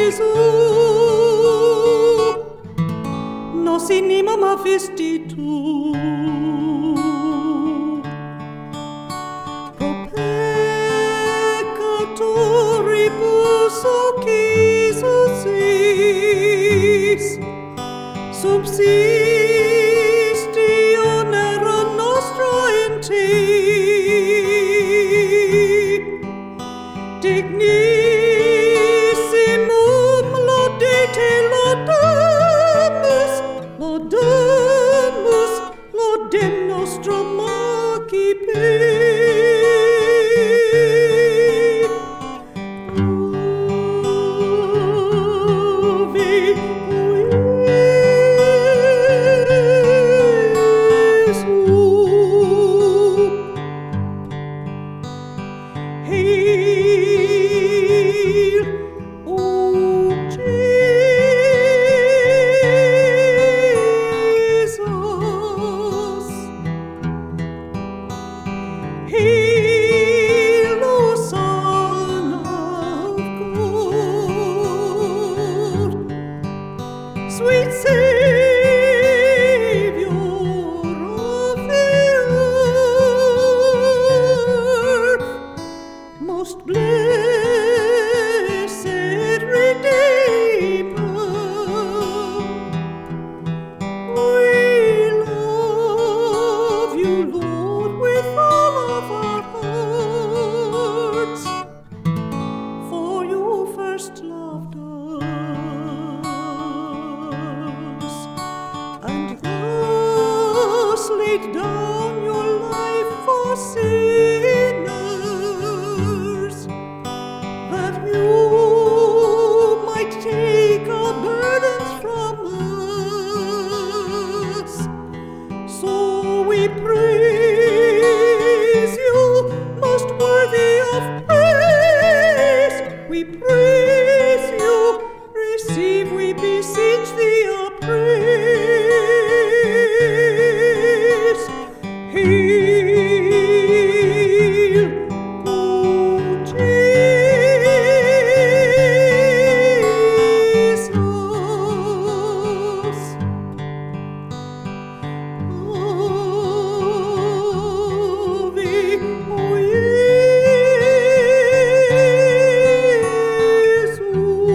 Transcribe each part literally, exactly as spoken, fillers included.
Jesu, nos in imam vestitu. Pro peccatoribus occisus vis, subsisti onera nostra in te. Dignissimum laudete laudamus, laudamus, laudem nostrum magnifice. Hail, O Son of God, sweet Savior of the earth, most blessed Redeemer, we love you, Lord, with all of our hearts, for you first loved us, and thus laid down your life for sinners, that you might take our burdens from us. So we praise you, most worthy of praise. We praise you, receive, we beseech thee, our praise. Hail, O Jesus. Ave, O Jesu.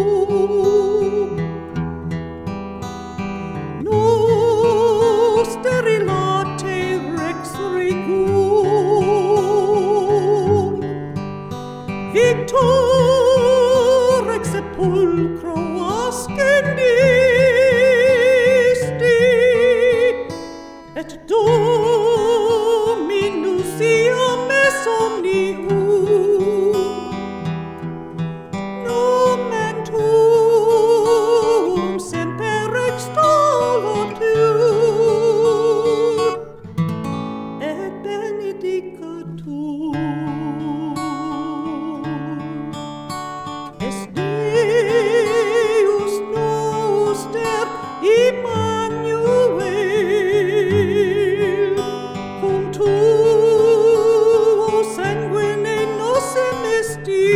Noster ilate rex regum, Victor ex sepulchro ascendisti, et Dominus iam es omnium, nomen tuum semper extollatur, et benedicatur. Es Deus noster Immanuel, cum tuo sanguine nos emisti.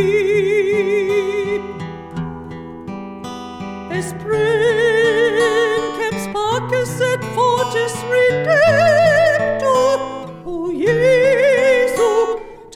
Es princeps pacis et fortis redemptor, O Iesu,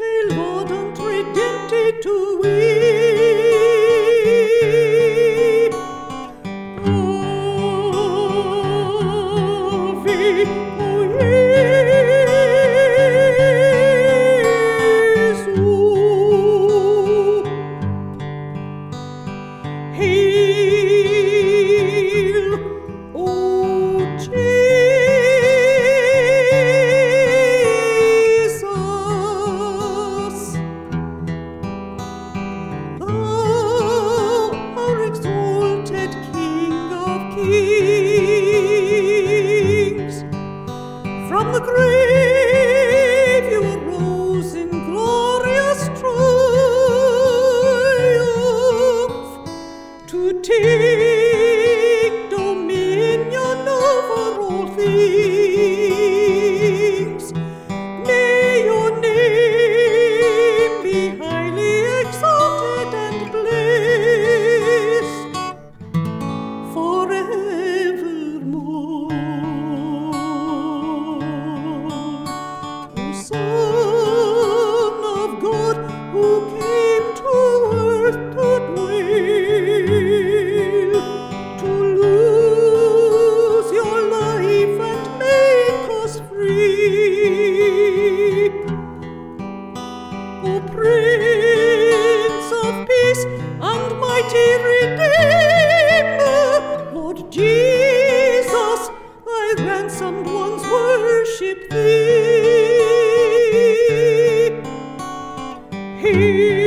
nations worship thee. He